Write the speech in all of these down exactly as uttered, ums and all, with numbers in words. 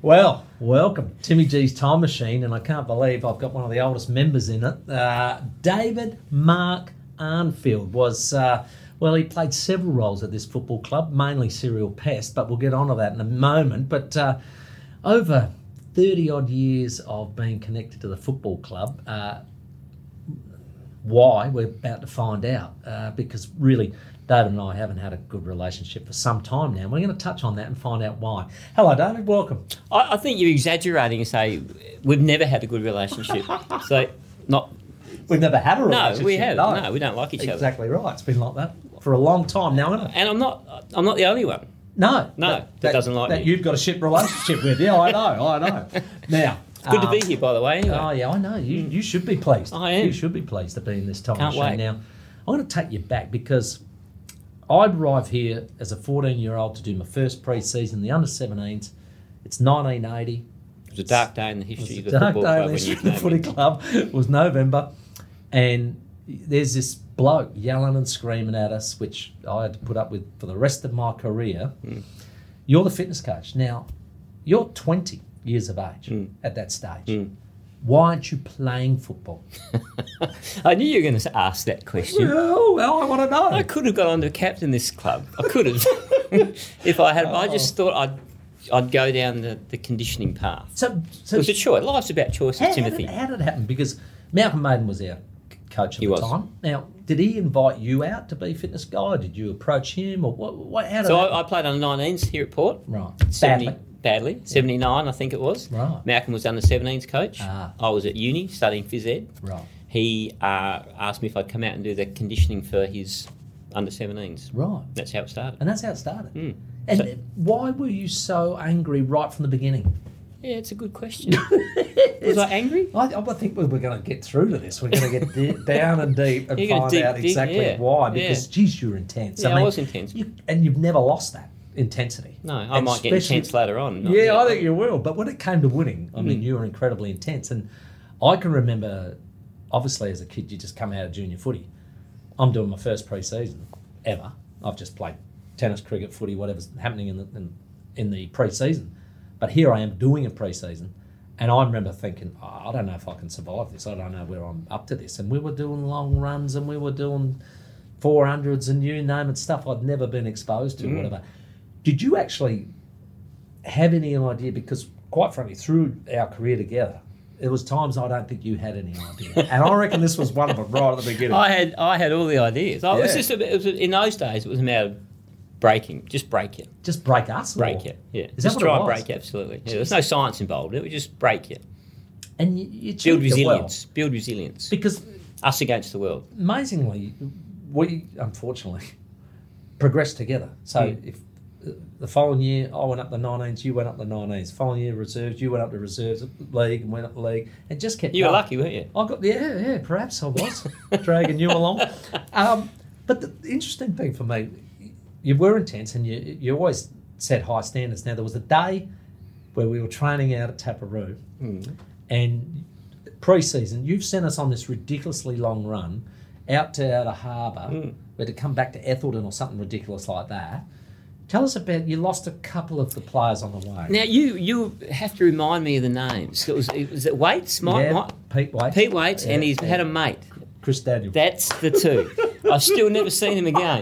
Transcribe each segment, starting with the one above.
Well, welcome. Timmy G's Time Machine, and I can't believe I've got one of the oldest members in it. Uh, David Mark Arnfield was, uh, well, he played several roles at this football club, mainly serial pest, but we'll get on to that in a moment. But uh, over thirty-odd years of being connected to the football club, uh, why, we're about to find out, uh, because really David and I haven't had a good relationship for some time now. We're going to touch on that and find out why. Hello, David. Welcome. I, I think you're exaggerating and say we've never had a good relationship. so, not. We've never had a relationship. No, we have. No, no we don't like each exactly other. Exactly right. It's been like that for a long time now, isn't it? And I'm not. I'm not the only one. No. No, that, that, that doesn't like that me. You've got a shit relationship with. Yeah, I know. I know. Now. It's good um, to be here, by the way. Anyway. Oh, yeah, I know. You you should be pleased. I am. You should be pleased to be in this time Can't machine. wait. Now, I'm going to take you back because I'd arrived here as a fourteen-year-old to do my first pre-season, the under seventeens. It's nineteen eighty. It was a dark day in the history of the dark football day club in when the you history of the came footy in. club. It was November, and there's this bloke yelling and screaming at us, which I had to put up with for the rest of my career. Mm. You're the fitness coach. Now, you're twenty years of age Mm. at that stage. Mm. Why aren't you playing football? I knew you were going to ask that question. Well, well, I want to know. I could have got on to captain this club. I could have. if I had. Oh. I just thought I'd I'd go down the, the conditioning path. So, so It was a choice. Life's about choices, how, Timothy. How did, how did it happen? Because Malcolm Maiden was our c- coach at He the was. time. Now, did he invite you out to be fitness guy? Did you approach him, or what? what how did So that I, I played under nineteens here at Port. Right. seventy, Badly. badly. seventy-nine, I think it was. Right. Malcolm was under seventeens coach. Ah. I was at uni studying phys ed. Right. He uh, asked me if I'd come out and do the conditioning for his under seventeens. Right. That's how it started. And that's how it started. Mm. And So- why were you so angry right from the beginning? Yeah, it's a good question. Was I angry? I, I think we we're going to get through to this. We're going to get di- down and deep and You're gonna find dig- out dig, exactly yeah, why. yeah. Because, geez, you're intense. Yeah, I was intense. You, and you've never lost that intensity. No, I And might get especially- intense later on. not Yeah, yet. I think you will. But when it came to winning, I mean, Mm. you were incredibly intense. And I can remember, obviously, as a kid, you just come out of junior footy. I'm doing my first pre-season ever. I've just played tennis, cricket, footy, whatever's happening in the in, in the pre-season. But here I am doing a pre-season. And I remember thinking, oh, I don't know if I can survive this. I don't know where I'm up to this. And we were doing long runs and we were doing four hundreds and you name it, stuff I'd never been exposed to, Mm. whatever. Did you actually have any idea? Because quite frankly, through our career together, there was times I don't think you had any idea. And I reckon this was one of them right at the beginning. I had I had all the ideas. I was Yeah. just a bit, it was, in those days, it was a matter of breaking. Just break it. Just break us? Break or- it. Yeah. Is just that what try it and was? break it, absolutely. Yeah, there's no science involved. It was just break it. And you, you Build achieved it well. resilience. Build resilience. Because Us against the world. amazingly, we unfortunately progressed together. So Mm. if uh, the following year I went up the nineteens, you went up the nineteens. Following year reserves, you went up the reserves league and went up the league. It just kept. You were going. lucky, weren't you? I got yeah yeah perhaps I was dragging you along. Um, but the interesting thing for me, you were intense and you you always set high standards. Now there was a day where we were training out at Taparoo, Mm. and pre-season you've sent us on this ridiculously long run out to outer harbour. Mm. We had to come back to Ethelton or something ridiculous like that. Tell us about, you lost a couple of the players on the way. Now, you you have to remind me of the names. It was, it was it Waits? Mike, yeah, Mike? Pete Waits. Pete Waits, Yeah, and he's yeah. had a mate. Chris Daniel. That's the two. I've still never seen him again.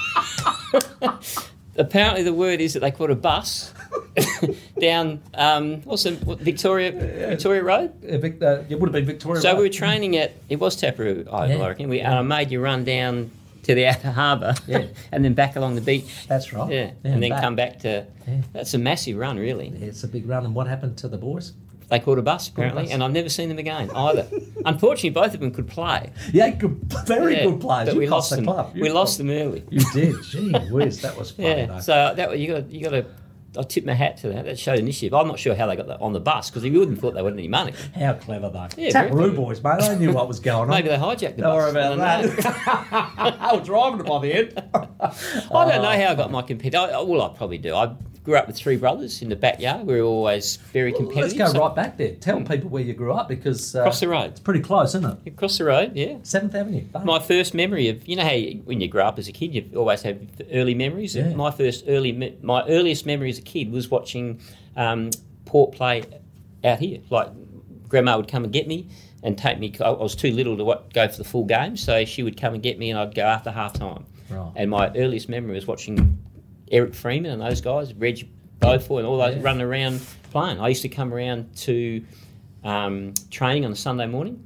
Apparently, the word is that they caught a bus down um, what's the what, Victoria Victoria Road. Uh, Vic, uh, it would have been Victoria. So Road. we were training at it was Taparoo, I Yeah. reckon. We and I made you run down to the outer harbour, Yeah. and then back along the beach. That's right. Yeah, Yeah, and then back. come back to. Yeah. That's a massive run, really. Yeah, it's a big run. And what happened to the boys? They caught a bus apparently, bus. and I've never seen them again either. Unfortunately, both of them could play. Yeah, good, very Yeah, good players. but You we cost lost the them. club. You We cost- lost them early. You did. Gee whiz, that was funny. Yeah, though. so that you got you got to. I tip my hat to that. That showed initiative. I'm not sure how they got that on the bus because you wouldn't have thought they wanted any money. How clever though. Yeah, very Taparoo clever. boys, mate. They knew what was going on. Maybe they hijacked the Don't bus. worry about I don't know. that. I was driving it by the end. I don't know how I got my competitive. I, well, I probably do. I grew up with three brothers in the backyard. We were always very Let's competitive. go so- right back there. Tell people where you grew up because uh, Across the road. it's pretty close, isn't it? Across the road, yeah. Seventh Avenue. Bang. My first memory of, you know how you, when you grow up as a kid, you always have early memories. Yeah. My first early, me- my earliest memory as a kid was watching um, port play out here. Like, Grandma would come and get me and take me. I was too little to what, go for the full game, so she would come and get me, and I'd go after half time. Right. And my earliest memory was watching Eric Freeman and those guys, Reg Beaufort and all those Yeah. running around playing. I used to come around to um, training on a Sunday morning.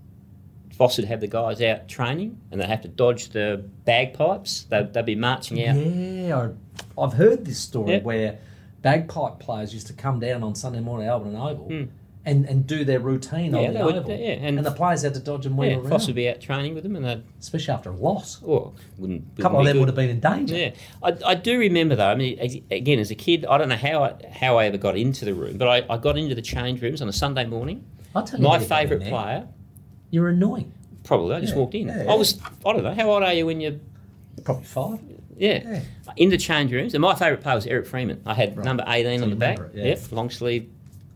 Voss would have the guys out training, and they'd have to dodge the bagpipes. They'd, they'd be marching out. Yeah, I- I've heard this story Yep. where bagpipe players used to come down on Sunday morning at Albion Oval Mm. and, and do their routine Yeah, on the they would- oval. yeah, and- and the players had to dodge and wheel Yeah, around, Voss would be out training with them, and they'd especially after a loss. oh, wouldn't. A couple of them would have been in danger. Yeah, I, I do remember though. I mean, as- again, as a kid, I don't know how I, how I ever got into the room, but I, I got into the change rooms on a Sunday morning. I'll tell you My how you got in favourite there. player, You're annoying. probably, I just Yeah, walked in. yeah, I yeah. was, I don't know, how old are you when you? Probably five. Yeah. Yeah. In the change rooms, and my favourite player was Eric Freeman. I had Right. number eighteen So on you the back. remember it, yeah. Yep, long sleeve.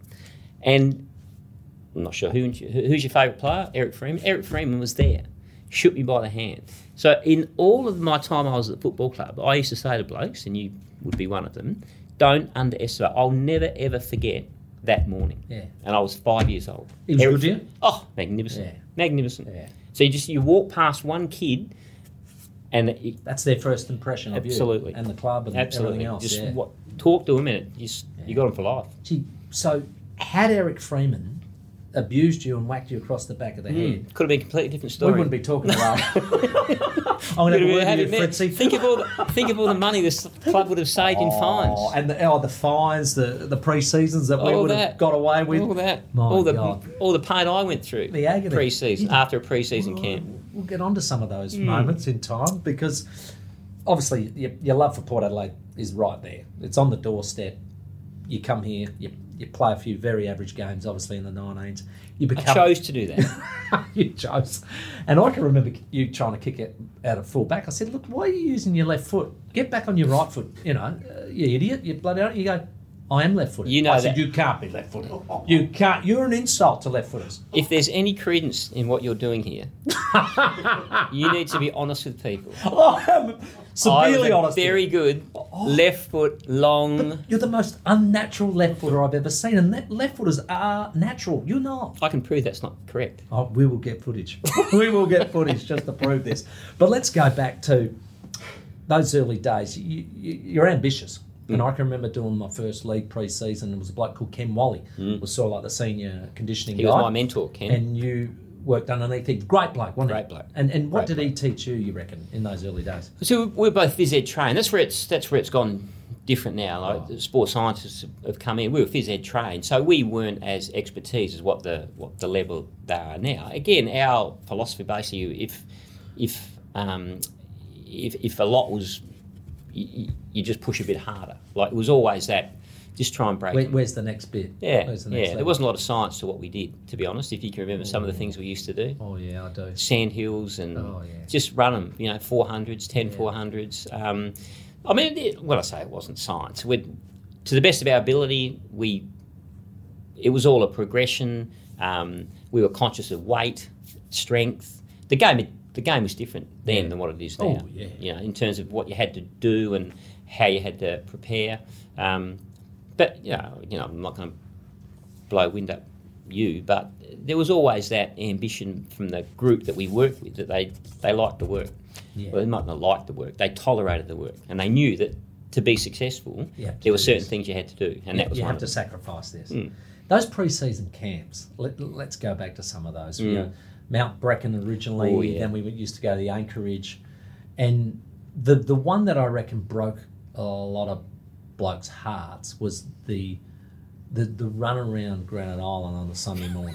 And I'm not sure who who's your favourite player. Eric Freeman. Eric Freeman was there, shook me by the hand. So in all of my time I was at the football club, I used to say to blokes, and you would be one of them, don't underestimate. I'll never ever forget that morning. Yeah. And I was five years old. He was Eric good to you? Fre- Oh, magnificent, Yeah. magnificent. Yeah. So you just you walk past one kid, and it, That's their first impression of Absolutely. you and the club and absolutely everything else. just yeah. what, talk to him, and it, you, s- you got him for life. Gee, so had Eric Freeman abused you and whacked you across the back of the head, Could have been a completely different we story. wouldn't be talking about I'm going to have a Could have word had with it you, met. Fritzy. Think of all the think of all the money this club would have saved in Oh, fines. and the, oh, the fines, the, the pre-seasons that we All would have that. got away with. all that, My all the God. all the pain I went through. The agony. pre-season Yeah. after a pre-season camp. We'll get on to some of those Hmm. moments in time because obviously your, your love for Port Adelaide is right there. It's on the doorstep. You come here, you, you play a few very average games, obviously in the nineteens. You I become chose to do that. you chose. And I can remember you trying to kick it out of full back. I said, look, why are you using your left foot? Get back on your right foot. You know, uh, you idiot. You bloody You go, I am left footed. You know I said, that. you can't be left footed. You can't. You're an insult to left footers. If there's any credence in what you're doing here, you need to be honest with people. I am I severely was a honest. with very you. good left foot, long. You're the most unnatural left footer I've ever seen. And that left footers are natural. You're not. I can prove that's not correct. Oh, we will get footage. we will get footage just to prove this. But let's go back to those early days. You, you, you're ambitious. And I can remember doing my first league pre-season. There was a bloke called Ken Wally. Mm. Was sort of like the senior conditioning He guy. was my mentor, Ken. And you worked underneath him. Great bloke, wasn't Great he? bloke. And and what Great did he teach you, you reckon, in those early days? So we're both phys ed trained. That's where it's that's where it's gone different now. Like Oh. the sports scientists have come in. We were phys ed trained, so we weren't as expertise as what the what the level they are now. Again, our philosophy basically, if if um, if if a lot was, you, you just push a bit harder. Like it was always that. Just try and break. Where, it. where's the next bit? Yeah, Where's the yeah. next There level? wasn't a lot of science to what we did, to be honest. If you can remember some of the things we used to do. Oh, yeah, I do. Sand hills and Oh, yeah. just run them, you know, four hundreds, ten Yeah. four hundreds. Um, I mean, it, when I say it wasn't science, we to the best of our ability, we it was all a progression. Um, we were conscious of weight, strength. The game, the game was different then Yeah. than what it is now. Oh, yeah. You know, in terms of what you had to do and how you had to prepare. Um, but you know, you know, I'm not going to blow wind up you, but there was always that ambition from the group that we worked with that they they liked the work. Yeah. Well, they might not like the work; they tolerated the work, and they knew that to be successful, You have to there were do certain this. things you had to do, and you, that was you one have of to them. sacrifice this. Mm. Those pre-season camps. Let, let's go back to some of those. You Mm. know, Mount Brecken originally. Oh, yeah. Then we used to go to the Anchorage, and the the one that I reckon broke a lot of blokes' hearts was the the the run around Granite Island on a Sunday morning.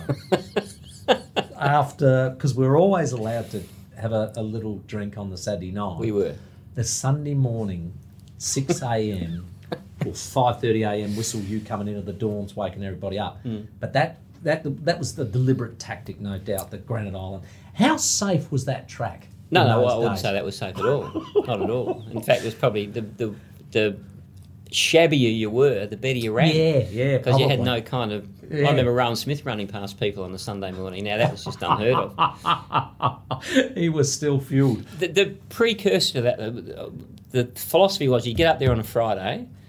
After, because we were always allowed to have a, a little drink on the Saturday night. We were. The Sunday morning, six a.m. or five thirty a.m. whistle, you coming into the dorms, waking everybody up. Mm. But that that that was the deliberate tactic, no doubt, that Granite Island. How safe was that track? No, in no, those I wouldn't days? say that was safe at all. Not at all. In fact, it was probably the the, the shabbier you were, the better you ran. Yeah, yeah, Because you had probably. no kind of. Yeah. I remember Rowan Smith running past people on the Sunday morning. Now that was just unheard of. He was still fueled. The, the precursor to that, the, the philosophy was you get up there on a Friday,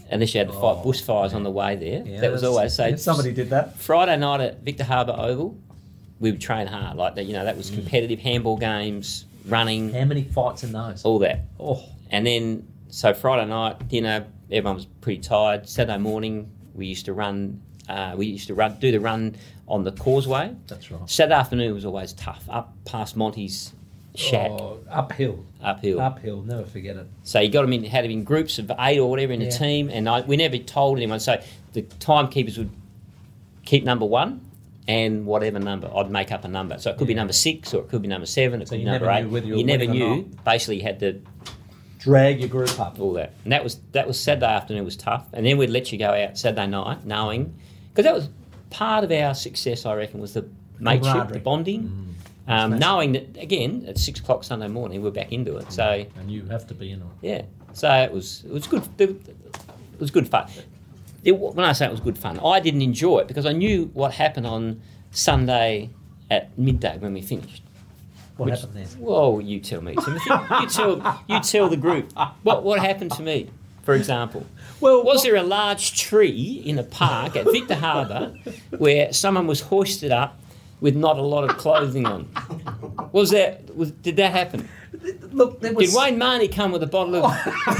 unless you had to fight Oh, bushfires yeah. on the way there. Yeah, that was that's- always so. yeah, somebody did that. Friday night at Victor Harbour Oval, we would train hard. Like that, you know, that was competitive handball games, running, How many fights in those? all that. Oh, And then, so Friday night, dinner, everyone was pretty tired. Saturday morning, we used to run. Uh, we used to run, do the run on the causeway. that's right. Saturday afternoon was always tough, up past Monty's shack, Oh, uphill, uphill. uphill. Never forget it. So you got them in, had them in groups of eight or whatever in Yeah. a team, and I, we never told anyone. So the timekeepers would keep number one, and whatever number, I'd make up a number. So it could be Yeah. number six, or it could be number seven, it So could be you number never eight. knew whether you you were never winning or knew. Basically, you had to Drag your group up. all that, and that was that was Saturday afternoon was tough, and then we'd let you go out Saturday night, knowing because that was part of our success. I reckon was the mateship, Camaraderie. the bonding. Mm. Um, massive. knowing that again at six o'clock Sunday morning we're back into it. So And you have to be in it. yeah, so it was it was good. It was good fun. It, when I say it was good fun, I didn't enjoy it because I knew what happened on Sunday at midday when we finished. What Which- happened there? Well, you tell me, Timothy. You tell you tell the group what what happened to me. For example, Well, was there a large tree in a park at Victor Harbour where someone was hoisted up with not a lot of clothing on? Was that was did that happen? Look, there was. Did Wayne Marnie come with a bottle of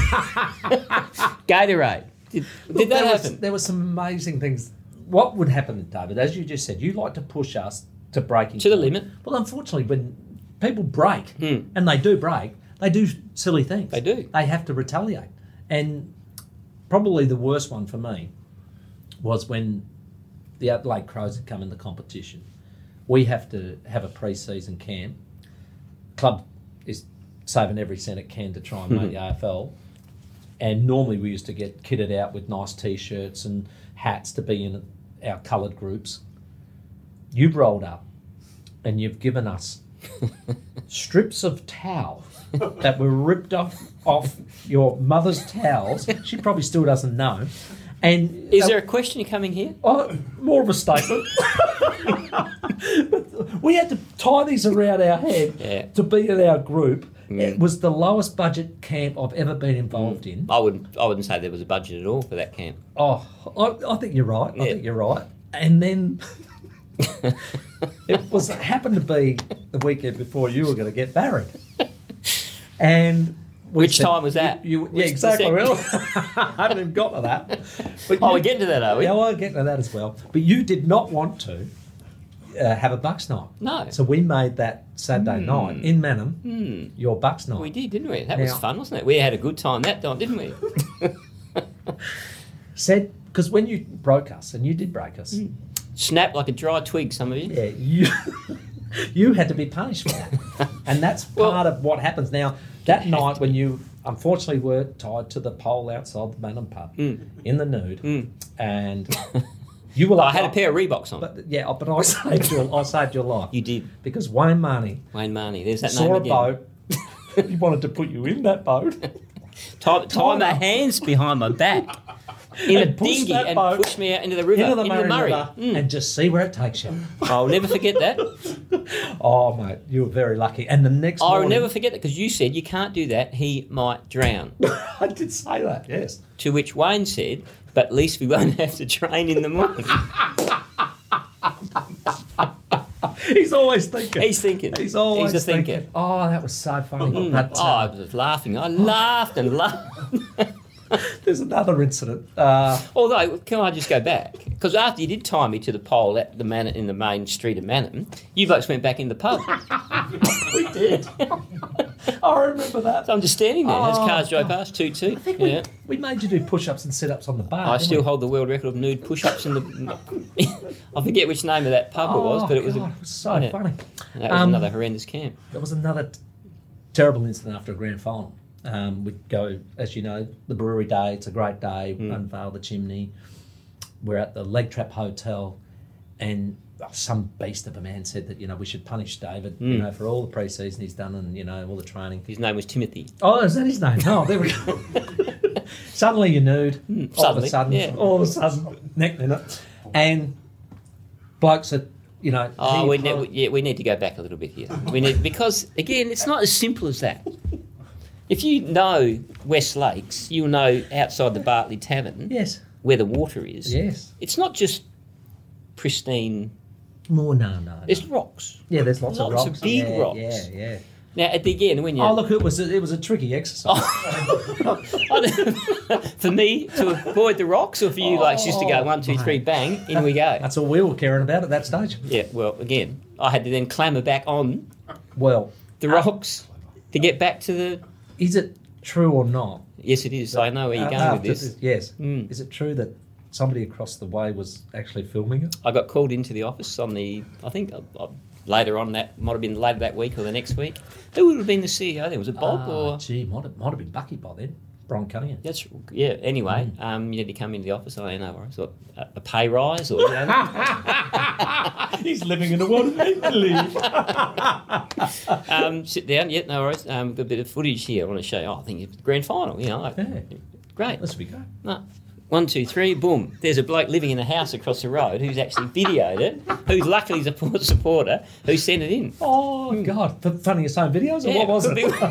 Gatorade? Did, Look, did that there was- happen? there were some amazing things. What would happen, David? As you just said, you like to push us to breaking To the point. limit. Well, unfortunately, when people break, Hmm. and they do break, they do silly things. They do. They have to retaliate. And probably the worst one for me was when the Adelaide Crows had come in the competition. We have to have a pre-season camp. Club is saving every cent it can to try and make the A F L. And normally we used to get kitted out with nice T-shirts and hats to be in our coloured groups. You've rolled up and you've given us strips of towel that were ripped off off your mother's towels. She probably still doesn't know. And Is uh, there a question coming here? Oh, more of a statement. But we had to tie these around our head Yeah. to be in our group. Mm. It was the lowest budget camp I've ever been involved in. I wouldn't. I wouldn't say there was a budget at all for that camp. Oh, I, I think you're right. I Yeah. think you're right. And then it was happened to be the weekend before you were going to get married. And we Which said- time was that? You, you, yeah, Which exactly. second? Well, I haven't even got to that. But Oh, you- we're getting to that, are we? Yeah, I'll get to that as well. But you did not want to uh, have a Bucks night. No. So we made that Saturday night in Manham Hmm. your Bucks night. We did, didn't we? That was Now- fun, wasn't it? We had a good time that time, didn't we? Said, because when you broke us, and you did break us, Snap like a dry twig, some of you. yeah, you you had to be punished for that. And that's Well- part of what happens. Now, that night when you unfortunately were tied to the pole outside the Manham pub Mm. in the nude, Mm. and you were I like, had a pair of Reeboks on. But yeah, but I saved your I saved your life. You did. Because Wayne Marnie Wayne Marnie. There's that saw name a again. boat. He wanted to put you in that boat. Tie, tie my hands behind my back in a And push dinghy that and boat push me out into the river, into the Murray, Murray. River, Mm. and just see where it takes you. I'll never forget that. Oh, mate, you were very lucky. And the next I'll morning, never forget that because you said you can't do that. He might drown. I did say that. Yes. To which Wayne said, "But at least we won't have to train in the morning." He's always thinking. He's thinking. He's always He's a thinker. thinking. Oh, that was so funny. Mm. But, Oh, I uh, was laughing. I laughed and laughed. there's another incident. Uh, Although, can I just go back? Because after you did tie me to the pole at the man in the main street of Manham, you folks went back in the pub. we did. I remember that. So I'm just standing there as Oh, cars drove past, toot toot. I think Yeah. we, we made you do push-ups and sit-ups on the bar. I didn't still we? hold the world record of nude push-ups in the. I forget which name of that pub it was, Oh, but it was. God, a, it was so yeah. funny. That was Um, another horrendous camp. There was another t- terrible incident after a grand final. Um, we'd go, as you know, the brewery day. It's a great day. Mm. Unveil the chimney. We're at the Leg Trap Hotel, and some beast of a man said that you know we should punish David, you Mm. know, for all the pre-season he's done and you know all the training. His name was Timothy. Oh, is that his name? Oh, there we go. Suddenly you're nude. Mm, all of a suddenly, sudden, yeah. all of a sudden, neck in it, and blokes that you know. Oh, he we, applied- ne- yeah, we need to go back a little bit here. We need because again, it's not as simple as that. If you know West Lakes, you'll know outside the Bartley Tavern Yes. where the water is. Yes. It's not just pristine. More no, no. no. There's rocks. Yeah, there's lots, Lots of of rocks. big yeah, rocks. Yeah, yeah. Now, at the again, when you Oh, look, it was a, it was a tricky exercise. for me to avoid the rocks, or for you, like just to go one, two, three, bang, in we go. That's all we were caring about at that stage. Yeah. Well, again, I had to then clamber back on Well, the rocks to get back to the. is it true or not? Yes, it is. I know where you're Uh, going with after this. Yes. Mm. Is it true that somebody across the way was actually filming it? I got called into the office on the. I think uh, uh, later on that might have been later that week or the next week. Who would have been the C E O? There was it Bob Ah, or. Gee, might have, might have been Bucky by then. Brian Cunningham. That's yeah. Anyway, Mm. um, you need to come into the office. I don't know. Worries. What, a, a pay rise or you know, He's living in a world of make-believe. um, sit down. Yeah, no worries. Um, got a bit of footage here. I want to show you. Oh, I think it's the grand final. You know, like, Yeah. great. Let's be go. No. One, two, three, boom. There's a bloke living in a house across the road who's actually videoed it, who's luckily a Port supporter, who sent it in. Oh, God. F- Funny his own videos, or Yeah, what was could it?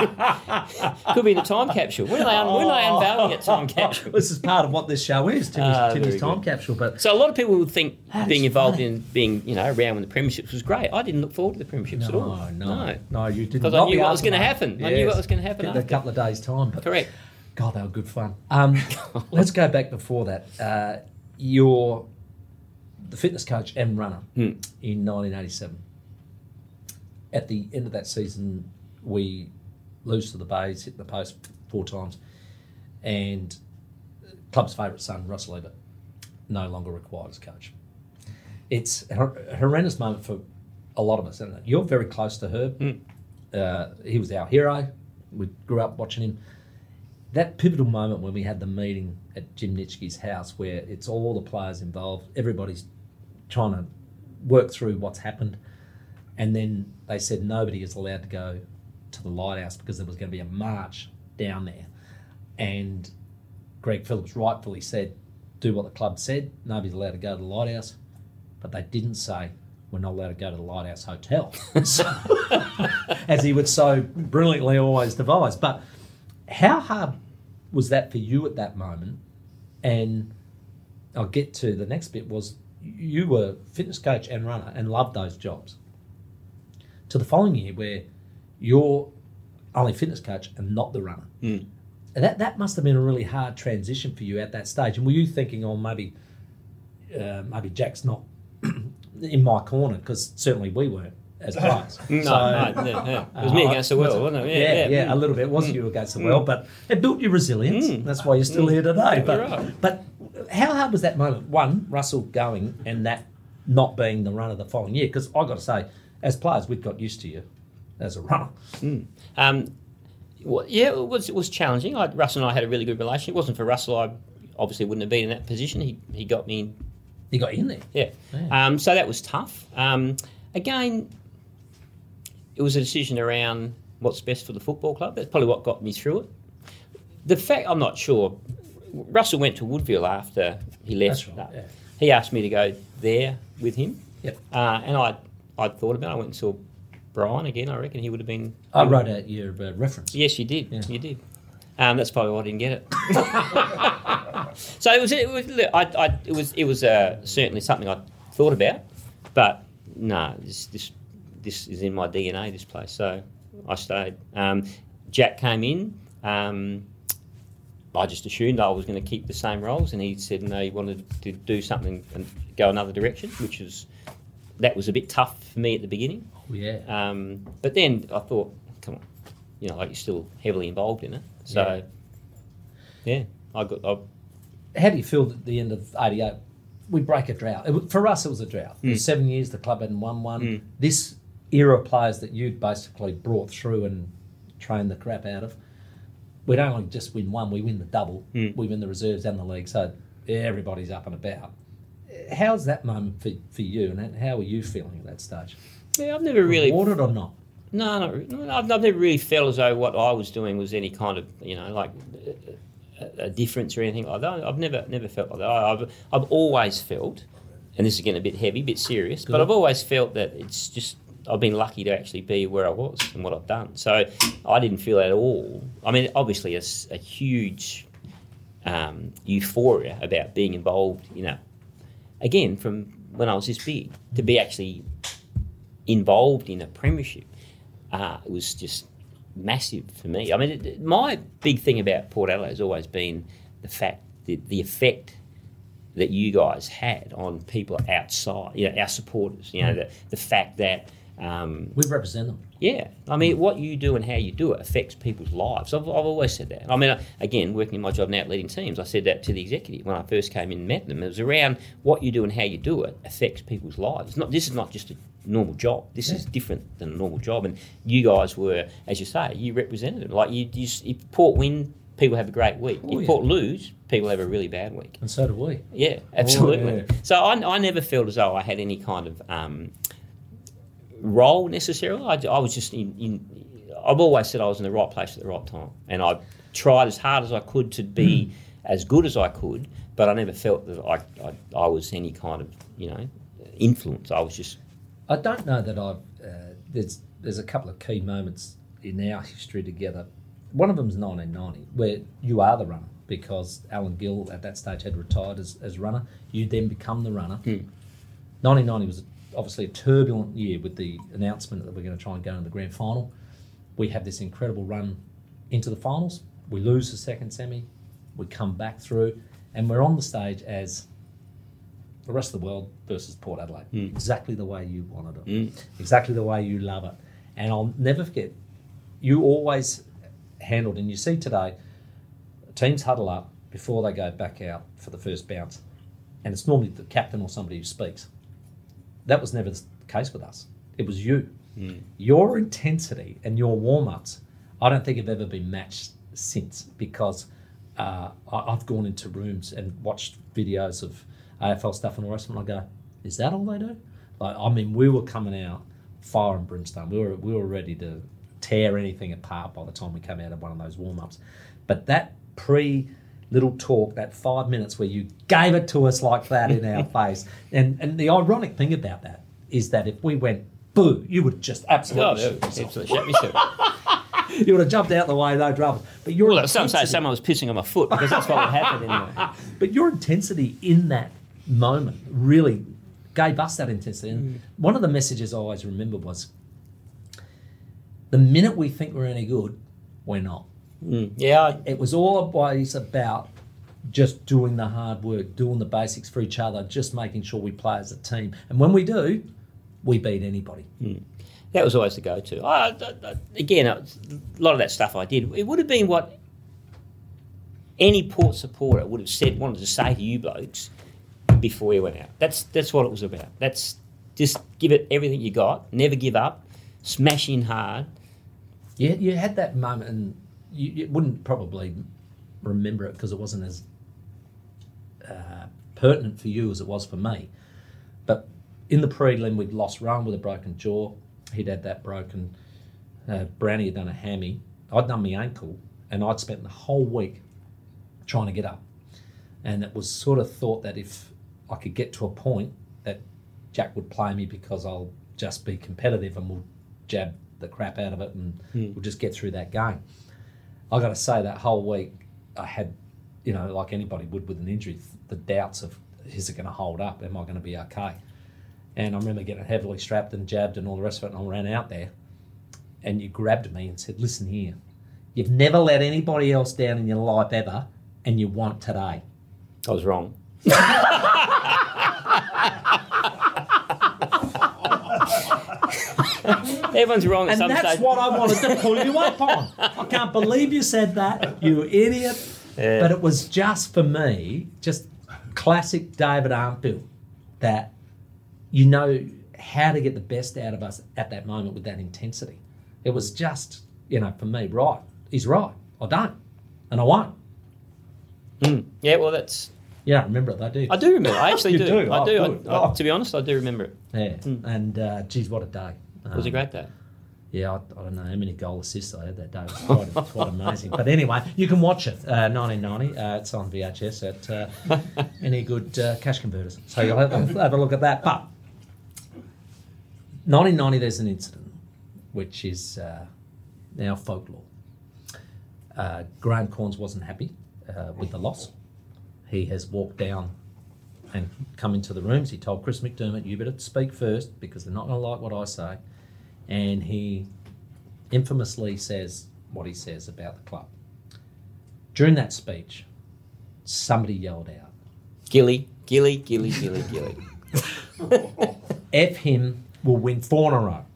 Be, could be in a time capsule. When are they, un- when are they unveiling a time capsule? This is part of what this show is, Timmy's, Ah, Timmy's very time good. capsule. But So a lot of people would think That being is involved funny. in being, you know, around when the premierships was great. I didn't look forward to the premierships at all. no, no, No. no, you didn't. Because I Not knew the what was going to aftermath. happen. I knew what was going to happen In a after. couple of days' time. But Correct. God, they were good fun. Um, let's go back before that. Uh, you're the fitness coach and runner Hmm. in nineteen eighty-seven. At the end of that season, we lose to the Bays, hit the post four times, and club's favourite son, Russell Ebert, no longer required as coach. It's a hor- a horrendous moment for a lot of us, isn't it? You're very close to Herb. Mm. Uh, he was our hero. We grew up watching him. That pivotal moment when we had the meeting at Jim Nitschke's house, where it's all the players involved, everybody's trying to work through what's happened, and then they said nobody is allowed to go to the Lighthouse because there was going to be a march down there, and Greg Phillips rightfully said, do what the club said, nobody's allowed to go to the Lighthouse, but they didn't say we're not allowed to go to the Lighthouse Hotel, so, as he would so brilliantly always devise. But how hard was that for you at that moment? And I'll get to the next bit. Was you were fitness coach and runner and loved those jobs, to the following year where you're only fitness coach and not the runner. Mm. And that, that must have been a really hard transition for you at that stage. And were you thinking, oh, maybe uh, maybe Jack's not in my corner? Because certainly we weren't as players. No, So, no, no, no. It was me uh, against the world, wasn't it? Yeah, yeah, yeah. a little bit. It wasn't you against the world, but it built your resilience. Mm. That's why you're still Mm. here today. But, You're right. but how hard was that moment? One, Russell going and that not being the runner the following year? Because I got to say, as players, we've got used to you as a runner. Mm. Um, well, yeah, it was it was challenging. I, Russell and I had a really good relationship. It wasn't for Russell, I obviously wouldn't have been in that position. He he got me in. You got in there. Yeah. Yeah. Um, so that was tough. Um, again, it was a decision around what's best for the football club. That's probably what got me through it. The fact, I'm not sure. Russell went to Woodville after he left. That's right, yeah. He asked me to go there with him. Yep. Uh, and I I thought about it. I went and saw Brian again. I reckon he would have been. I wrote out your uh, reference. Yes, you did. Yeah. You did. Um, that's probably why I didn't get it. So it was. It was. look, I, I, it was. It was uh, certainly something I thought about, but no, this, this, this is in my D N A. This place. So I stayed. Um, Jack came in. Um, I just assumed I was going to keep the same roles, and he said no. He wanted to do something and go another direction, which was that was a bit tough for me at the beginning. Oh, yeah. Um, but then I thought, come on, you know, like you're still heavily involved in it. So, yeah, I got. I, How do you feel at the end of eighty-eight? We break a drought. It, was- for us, it was a drought. It was seven years the club hadn't won one. Mm. This era of players that you basically brought through and trained the crap out of, we don't only just win one, we win the double. Mm. We win the reserves and the league. So everybody's up and about. How's that moment for, for you, and how were you feeling at that stage? yeah, I've never really. Rewarded or not? No, not, re- no, I've, I've never really felt as though what I was doing was any kind of, you know, like a, a difference or anything like that. I've never, never felt like that. I- I've, I've always felt, and this is getting a bit heavy, a bit serious, but Good. I've always felt that it's just I've been lucky to actually be where I was and what I've done. So I didn't feel at all. I mean, obviously, a, a huge um, euphoria about being involved. You know, again, from when I was this big to be actually involved in a premiership, uh, it was just massive for me. I mean, it, my big thing about Port Adelaide has always been the fact that the effect that you guys had on people outside, you know, our supporters. You know, the the fact that um, we represent them. Yeah, I mean, what you do and how you do it affects people's lives. I've, I've always said that. I mean, again, working in my job now, leading teams, I said that to the executive when I first came in and met them. It was around what you do and how you do it affects people's lives. It's not. This is not just a normal job. This yeah. is different than a normal job. And you guys were, as you say, you represented them. Like you, you if Port win, people have a great week. Oh, if yeah. Port lose, people have a really bad week. And so do we. Yeah, absolutely. Oh, yeah. So I, I never felt as though I had any kind of um, role necessarily. I, I was just in, in. I've always said I was in the right place at the right time, and I tried as hard as I could to be mm. as good as I could. But I never felt that I, I I was any kind of you know influence. I was just. I don't know that I've. Uh, there's there's a couple of key moments in our history together. One of them is nineteen ninety, where you are the runner because Alan Gill at that stage had retired as, as runner. You then become the runner. Mm. nineteen ninety was obviously a turbulent year with the announcement that we're going to try and go into the grand final. We have this incredible run into the finals. We lose the second semi. We come back through, and we're on the stage as the rest of the world versus Port Adelaide. Mm. Exactly the way you wanted it. Mm. Exactly the way you love it. And I'll never forget, you always handled, and you see today, teams huddle up before they go back out for the first bounce, and it's normally the captain or somebody who speaks. That was never the case with us. It was you. Mm. Your intensity and your warm-ups, I don't think have ever been matched since, because uh, I, I've gone into rooms and watched videos of A F L stuff and all the rest of it, and I go, is that all they do? Like, I mean, we were coming out fire and brimstone. We were we were ready to tear anything apart by the time we came out of one of those warm-ups. But that pre little talk, that five minutes where you gave it to us like that in our face, and and the ironic thing about that is that if we went boo, you would just absolutely oh, shoot yourself. Absolutely shut yourself. You would have jumped out the way, no trouble. But your well, some say someone was pissing on my foot because that's what would happen anyway. But your intensity in that moment really gave us that intensity. And mm. one of the messages I always remember was, the minute we think we're any good, we're not. Mm. Yeah. I... It was always about just doing the hard work, doing the basics for each other, just making sure we play as a team. And when we do, we beat anybody. Mm. That was always the go-to. I, I, I, again, a lot of that stuff I did, it would have been what any Port supporter would have said, wanted to say to you blokes before we went out. That's that's what it was about. That's just give it everything you got, never give up, smash in hard. Yeah, you had that moment, and you, you wouldn't probably remember it because it wasn't as uh, pertinent for you as it was for me. But in the prelim, we'd lost Rowan with a broken jaw. He'd had that broken. Uh, Brownie had done a hammy. I'd done my ankle, and I'd spent the whole week trying to get up. And it was sort of thought that if I could get to a point that Jack would play me because I'll just be competitive and we'll jab the crap out of it and mm. we'll just get through that game. I got to say, that whole week I had, you know, like anybody would with an injury, the doubts of, is it going to hold up? Am I going to be okay? And I remember getting heavily strapped and jabbed and all the rest of it, and I ran out there and you grabbed me and said, listen here, you've never let anybody else down in your life ever, and you want today. I was wrong. Everyone's wrong at and some that's stage. what I wanted to pull you up on. I can't believe you said that, you idiot. Yeah. But it was just, for me, just classic David Arnfield, that you know how to get the best out of us at that moment with that intensity. It was just, you know, for me, right. He's right. I don't. And I won't. Mm. Yeah, well, that's... Yeah, I remember it, though, do you? I do remember. I actually you do. do. I oh, do. Good. I, I, oh. to be honest, I do remember it. Yeah. Mm. And, uh, geez, what a day. It was um, a great day. Yeah, I, I don't know how many goal assists I had that day. It was quite, quite amazing. But anyway, you can watch it, uh, nineteen ninety. Uh, it's on V H S at uh, any good uh, cash converters. So you'll have, have a look at that. But nineteen ninety, there's an incident, which is uh, now folklore. Uh, Graham Corns wasn't happy uh, with the loss. He has walked down and come into the rooms. He told Chris McDermott, you better speak first because they're not going to like what I say. And he infamously says what he says about the club. During that speech, somebody yelled out, Gilly, Gilly, Gilly, Gilly, Gilly. F him, will win four in a row.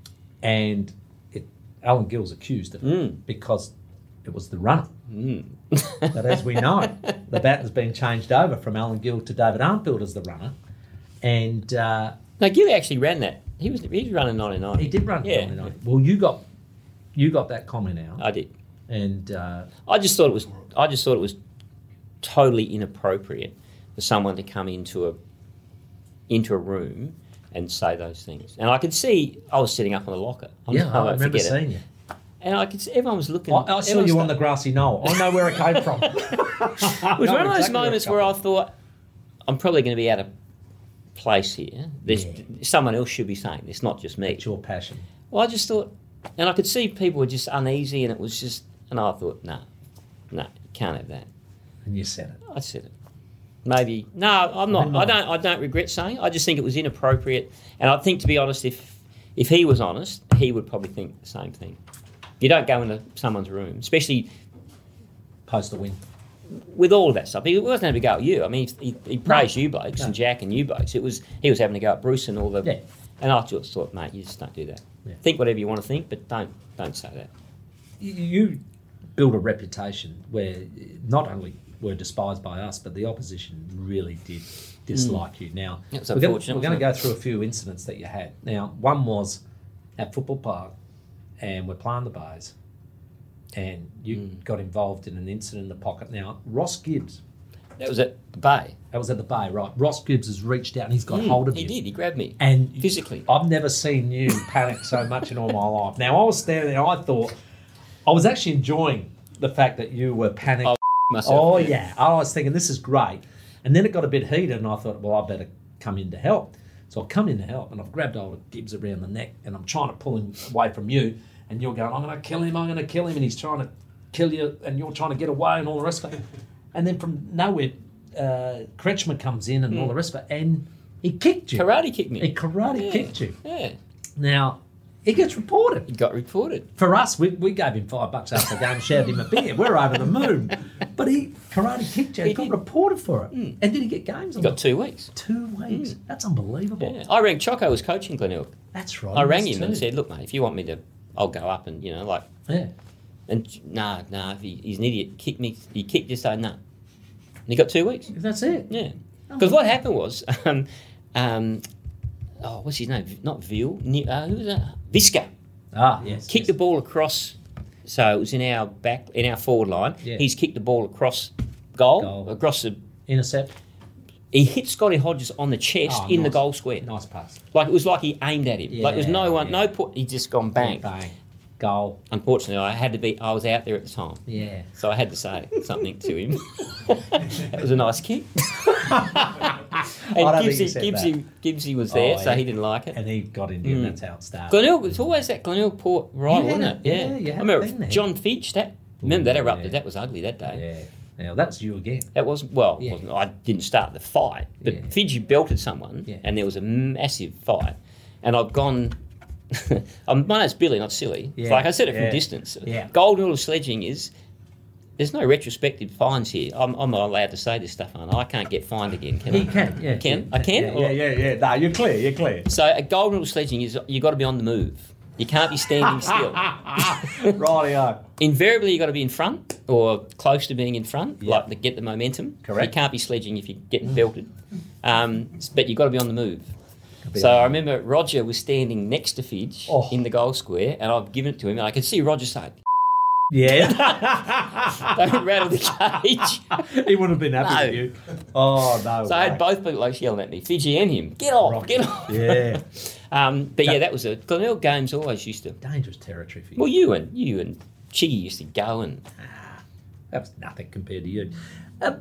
And it, Alan Gill's accused of it Mm. because it was the runner. Mm. But as we know, the baton's been changed over from Alan Gill to David Armfield as the runner. And uh, No, Gilly actually ran that. He was he was running nineteen ninety. he did run Yeah. nineteen ninety. Well, you got you got that comment out. I did. And uh, I just thought it was. I just thought it was totally inappropriate for someone to come into a into a room and say those things. And I could see I was sitting up on the locker. I'm, yeah, I won't remember forget it. seeing you. And I could see everyone was looking. I, I saw everyone you was on the grassy knoll. I know where it came from. It was one of those moments where I thought, I'm probably going to be out of place here. There's Yeah. someone else should be saying this, not just me. It's your passion. Well, I just thought, and I could see people were just uneasy, and it was just, and I thought, no, no, you can't have that. And you said it. I said it. Maybe no, I'm not. I don't. I don't regret saying it. I just think it was inappropriate, and I think, to be honest, if if he was honest, he would probably think the same thing. You don't go into someone's room, especially Post a win. with all of that stuff. He wasn't having to go at you. I mean, he, he praised you blokes No. and Jack and you blokes. It was he was having to go at Bruce and all the. Yeah. And I just thought, mate, you just don't do that. Yeah. Think whatever you want to think, but don't don't say that. You- You build a reputation where not only were despised by us, but the opposition really did dislike you. Now, It was we're going, unfortunate, we're going to wasn't go through a few incidents that you had. Now, one was at Football Park, and we're playing the Bays, and you Mm. got involved in an incident in the pocket. Now, Ross Gibbs, That was at the Bay. that was at the Bay, right? Ross Gibbs has reached out and he's got Mm, hold of he you. did. He grabbed me And physically. I've never seen you panic so much in all my life. Now, I was standing there, I thought, I was actually enjoying the fact that you were panicked. Oh, myself. Oh, yeah. I was thinking, this is great. And then it got a bit heated, and I thought, well, I better come in to help. So I come in to help, and I've grabbed hold of Gibbs around the neck, and I'm trying to pull him away from you. And you're going, I'm going to kill him, I'm going to kill him. And he's trying to kill you, and you're trying to get away, and all the rest of it. And then from nowhere, uh, Kretschmer comes in, and all the rest of it, and he kicked you. Karate kicked me. He karate Yeah. kicked you. Yeah. Now, it gets reported. He got reported. For us, we, we gave him five bucks after the game, shared him a beer. We're over the moon. But he karate kicked you. He, He got did. reported for it. And did he get games? He on got it? two weeks. Two weeks. That's unbelievable. Yeah. I rang Choco was coaching Glenelg. That's right. I rang Us him too. and said, look, mate, if you want me to, I'll go up and, you know, like, Yeah. and nah, nah, he, he's an idiot. Kick me. He kicked you, so nah. And he got two weeks. That's it. Yeah. Because what happened was, um, um, oh, what's his name? Not Veal. Ni- Uh, who was that? Visca. Ah, yes. Kicked the ball across. So it was in our back, in our forward line. Yeah. He's kicked the ball across goal, Goal. across the. Intercept. He hit Scotty Hodges on the chest Oh, in the nice. goal square. Nice pass. Like it was like he aimed at him. like there was Yeah, no one, yeah. no put. He just gone bang. Bang. Goal. Unfortunately, I had to be. I was out there at the time, Yeah. so I had to say something to him. That was a nice kick. I and don't think Gibbsy, you said Gibbsy, Gibbsy was there, Oh, so yeah. he didn't like it. And he got into you, Mm. and that's how it started. Glenelg, it's always that Glenelg Port rival, You isn't had it? it, yeah, you I had remember been there. John Fitch. That remember that Ooh, erupted. yeah. That was ugly that day. Yeah. Now, that's you again. That was well. Yeah. Wasn't, I didn't start the fight, but Yeah. Fidji belted someone, Yeah. and there was a massive fight, and I've gone. I'm, my name's Billy, not silly. It's Yeah, like I said it yeah, from distance. yeah. Golden rule of sledging is there's no retrospective fines here. I'm, I'm not allowed to say this stuff, aren't I? I can't get fined again, can I? You can, yeah. Can? yeah, I can? Yeah, Or- yeah, yeah, yeah. No, you're clear, you're clear. So a golden rule of sledging is you got to be on the move. You can't be standing still. Rightio. Invariably, you got to be in front or close to being in front, Yeah. like to get the momentum. Correct. You can't be sledging if you're getting belted, um, but you've got to be on the move. be So on the I remember Roger was standing next to Fidge Oh. in the goal square, and I've given it to him, and I could see Roger saying, Yeah. "Don't rattle the cage." He wouldn't have been happy No. with you. Oh, no. So I had way. both people like yelling at me, Fidgy and him, "Get off, Roger. get off!" Yeah. Um, but yeah, that was a Glenelg games. Always used to. Dangerous territory for you. Well, you and you and Chiggy used to go and That was nothing compared to you. Um,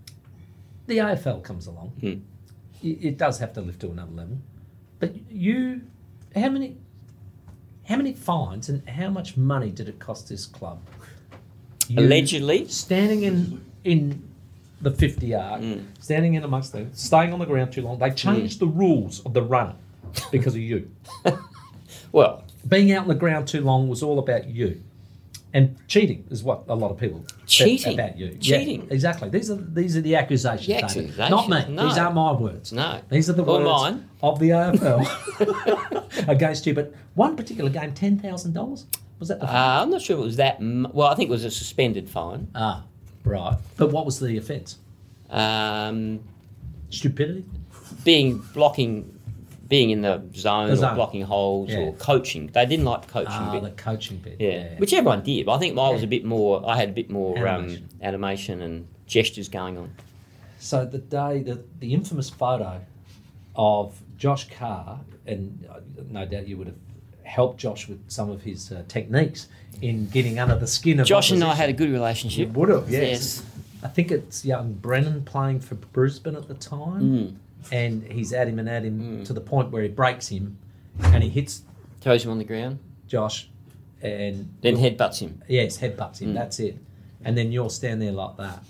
the A F L comes along. Hmm. It, it does have to lift to another level. But you how many, how many fines and how much money did it cost this club? You Allegedly, standing in in the fifty yard, Mm. standing in amongst them, staying on the ground too long. They changed the rules of the runner because of you. well, Being out on the ground too long was all about you. And cheating is what a lot of people said Cheating? about you. Cheating? Yeah, exactly. These are these are the accusations, The David. accusations, Not me. no. These aren't my words. no. These are the Or words mine. of the A F L against you. But one particular game, ten thousand dollars? Was that the fine? Uh, I'm not sure if it was that. M- well, I think it was a suspended fine. Ah, right. But what was the offence? Um, Stupidity? being blocking, being in the zone, The or zone. blocking holes Yeah. or coaching. They didn't like the coaching Ah, bit. the coaching bit. Yeah. Yeah. which everyone did. But I think I was Yeah. a bit more. I had a bit more Animation. um, animation and gestures going on. So the day, the, the infamous photo of Josh Carr, and uh, no doubt you would have helped Josh with some of his uh, techniques in getting under the skin of Josh and I opposition. had a good You relationship. would have, yes. Yes. I think it's young Brennan playing for Brisbane at the time, Mm. and he's at him and at him to the point where he breaks him, and he hits Throws him on the ground, Josh, and then headbutts him. yes, headbutts him. Mm. That's it, and then you'll stand there like that.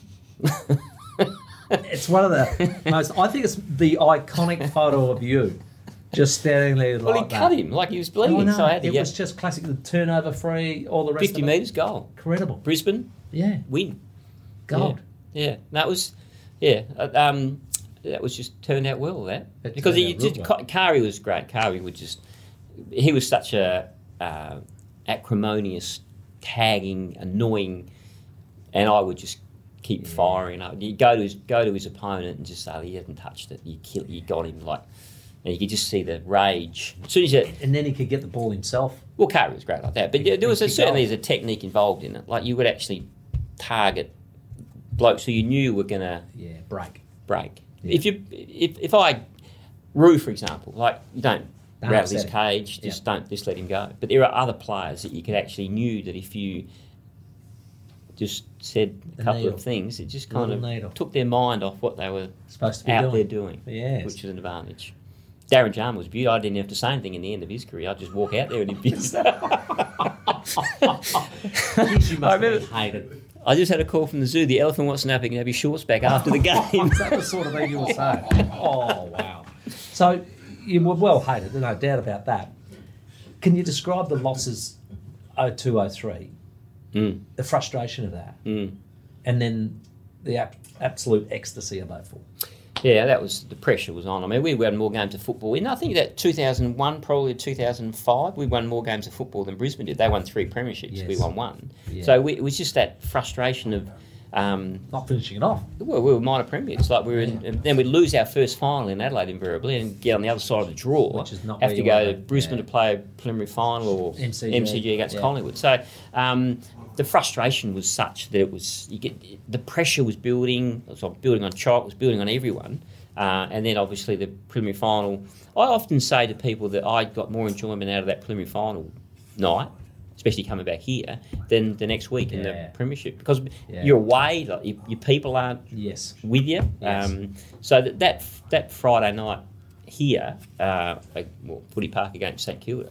It's one of the most. I think it's the iconic photo of you, just standing there like Well, he that. cut him like he was bleeding, Oh, no, so I had to it get was just classic. The turnover free, all the rest fifty of it. metres goal. Incredible. Brisbane Yeah, win. gold. Yeah, yeah. that was, yeah, uh, um, that was just turned out well. That It because turned he out real just well. Kari was great. Kari would just, he was such a uh, acrimonious, tagging, annoying, and I would just keep firing up. You go to his go to his opponent and just say, oh, he hasn't touched it. You kill, you got him like, and you could just see the rage. As soon as you, And then he could get the ball himself. well, Kari was great like that, but yeah, there was a, Big certainly goal. there's a technique involved in it. Like you would actually target blokes who you knew were going to Yeah, break. break. Yeah. If you, if if I, Roo for example, like you don't Don't rattle his upset cage, just don't just let him go. But there are other players that you could actually knew that if you just said a The couple needle. of things, it just The kind of little needle. took their mind off what they were Supposed to be out doing. there doing, Yes. which is an advantage. Darren Jarman was beautiful. I didn't have to say anything in the end of his career. I'd just walk out there and he'd be. Jeez, you I must remember- have hated. I just had a call from the zoo. The elephant wants to know if he can have his shorts back after the game. Is that the sort of thing you were saying? Oh, wow. So you were well hated, no doubt about that. Can you describe the losses oh two oh three, Mm, the frustration of that, mm. and then the ab- absolute ecstasy of oh four? Yeah, that was the pressure was on. I mean, we won more games of football. And I think that two thousand one, probably two thousand five, we won more games of football than Brisbane did. They won three premierships. Yes. We won one. Yeah. So we, it was just that frustration of, um, Not finishing it off. well, we were minor premiers. Like we were, in, and then we'd lose our first final in Adelaide invariably, and get on the other side of the draw. Which is not have where to you go want to to- Brisbane yeah. to play a preliminary final or M C G. M C G against Yeah. Collingwood. So um, the frustration was such that it was you get the pressure was building. It was building on Chalk, it was building on everyone. Uh, and then obviously the preliminary final. I often say to people that I got more enjoyment out of that preliminary final night, especially coming back here, than the next week in the Yeah. premiership because Yeah. you're away, like your, your people aren't Yes. with you. Yes. Um, so that, that that Friday night here, uh, like, well, Footy Park against St Kilda,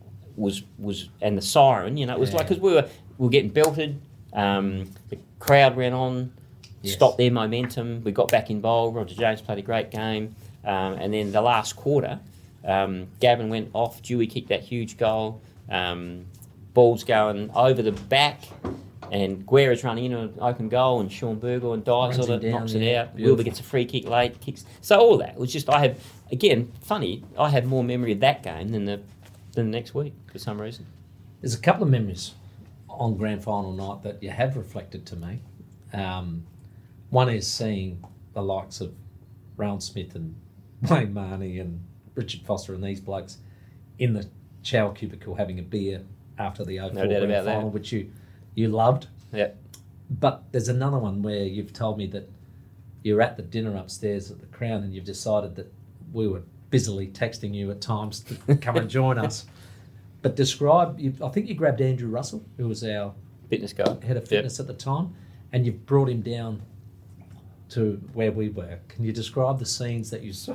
was was and the siren, you know, it was Yeah. like because we were we were getting belted. Um, the crowd ran on. Yes. Stopped their momentum. We got back in bowl. Roger James played a great game. Um, and then the last quarter, um, Gavin went off. Dewey kicked that huge goal. Um, ball's going over the back. And Guerra's running into an open goal. And Sean Burgoyne dives Runs on him it, down, knocks yeah. it out. Beautiful. Wilbur gets a free kick late. Kicks. So all that was just, I have, again, funny, I have more memory of that game than the, than the next week for some reason. There's a couple of memories on grand final night that you have reflected to me. Um, one is seeing the likes of Rowan Smith and Wayne Marnie and Richard Foster and these blokes in the shower cubicle having a beer after the oh four No doubt grand about that. final, which you, you loved. Yeah. But there's another one where you've told me that you're at the dinner upstairs at the Crown and you've decided that we were busily texting you at times to come and join us. But describe, you, I think you grabbed Andrew Russell, who was our Fitness guy. head of fitness at the time, and you've brought him down to where we were. Can you describe the scenes that you saw?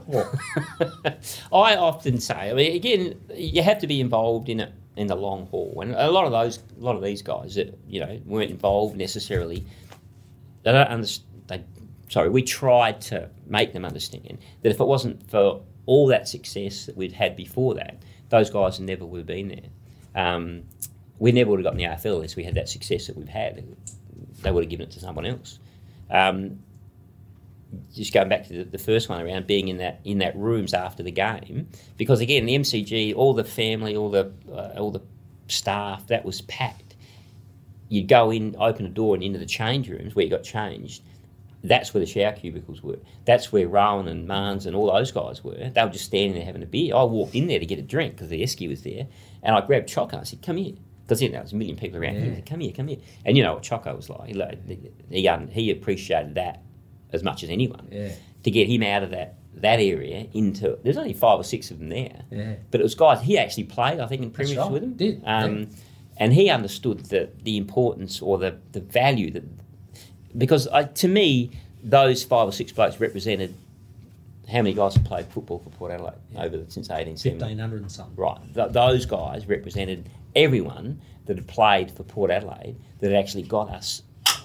I often say, I mean, again, you have to be involved in it in the long haul, and a lot of those, a lot of these guys that you know weren't involved necessarily, they don't understand. They, sorry, we tried to make them understand that if it wasn't for all that success that we'd had before that, those guys never would have been there. Um, we never would have gotten the A F L unless we had that success that we've had. They would have given it to someone else. Um, just going back to the, the first one around being in that in that rooms after the game, because again the M C G, all the family, all the uh, all the staff, that was packed. You'd go in, open a door, and into the change rooms where you got changed. That's where the shower cubicles were. That's where Rowan and Marnes and all those guys were. They were just standing there having a beer. I walked in there to get a drink because the esky was there, and I grabbed Choco. I said, "Come here." Because you know, there was a million people around yeah. here. Come here, come here. And you know what Choco was like. He, he, um, he appreciated that as much as anyone. Yeah. To get him out of that that area into... There's only five or six of them there. Yeah. But it was guys... He actually played, I think, in Premiership right. with them. Did. Um, yeah. And he understood the, the importance or the, the value that... Because I, to me, those five or six blokes represented how many guys have played football for Port Adelaide yeah. over the, since eighteen seventy. fifteen hundred and something. Right. Th- those guys represented everyone that had played for Port Adelaide that had actually got us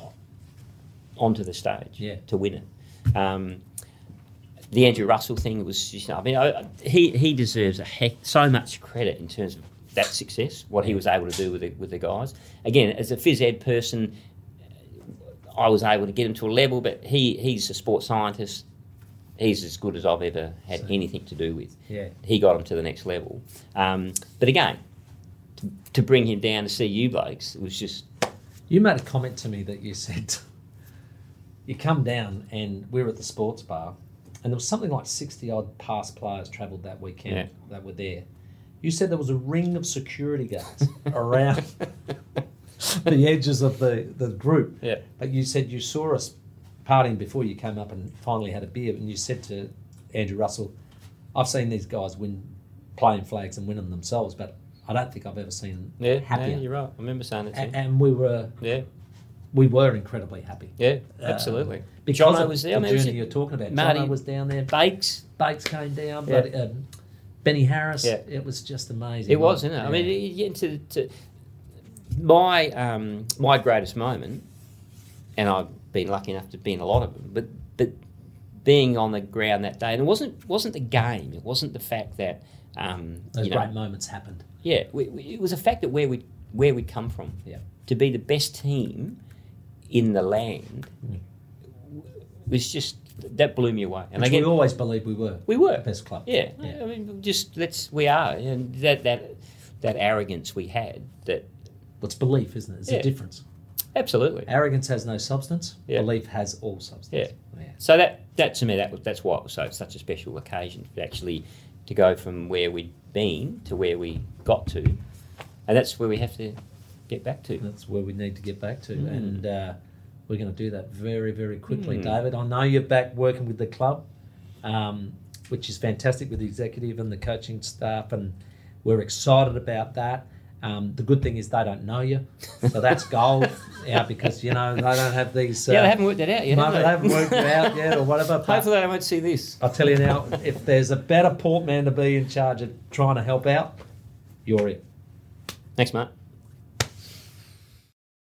onto the stage yeah. to win it. Um, the Andrew Russell thing was just, I mean, I, he he deserves a heck so much credit in terms of that success, what he was able to do with the, with the guys. Again, as a phys ed person, I was able to get him to a level, but he, he's a sports scientist. He's as good as I've ever had so, anything to do with. Yeah. He got him to the next level. Um, but again, to, to bring him down to see you blokes, it was just... You made a comment to me that you said, you come down and we were at the sports bar and there was something like sixty odd past players travelled that weekend yeah. that were there. You said there was a ring of security guards around the edges of the, the group. Yeah. But you said you saw us partying before you came up and finally had a beer, and you said to Andrew Russell, I've seen these guys win playing flags and win them themselves, but I don't think I've ever seen them yeah, happier. Yeah, you're right. I remember saying it too. And, and we were yeah. we were incredibly happy. Yeah, absolutely. Um, because Jono of was there. the I mean, journey you're talking about. Marty, Jono was down there. Bakes. Bakes came down. Yeah. But, um, Benny Harris. Yeah. It was just amazing. It was, isn't it? Yeah. I mean, you get into to, my um, my greatest moment, and I've been lucky enough to be in a lot of them, but but being on the ground that day, and it wasn't wasn't the game, it wasn't the fact that um, those you know, great moments happened. Yeah, we, we, it was a fact that where we where we'd come from. Yeah. To be the best team in the land mm. was just that blew me away. And Which again, we always believed we were. We were the best club. Yeah, yeah. I mean, just let's we are, and that that that arrogance we had. That well, it's belief, isn't it? There's yeah. a difference. Absolutely. Arrogance has no substance. Yeah. Belief has all substance. Yeah. yeah. So that that to me that was that's why it was so such a special occasion to actually to go from where we'd been to where we got to, and that's where we have to get back to. That's where we need to get back to, mm. and uh, we're going to do that very, very quickly, mm. David. I know you're back working with the club, um, which is fantastic with the executive and the coaching staff, and we're excited about that. Um, the good thing is they don't know you, so that's gold. Yeah, because you know they don't have these. Uh, yeah, they haven't worked that out yet. No, have they? they haven't worked it out yet, or whatever. Hopefully, they won't see this. I'll tell you now, if there's a better port man to be in charge of trying to help out, you're it. Thanks, mate.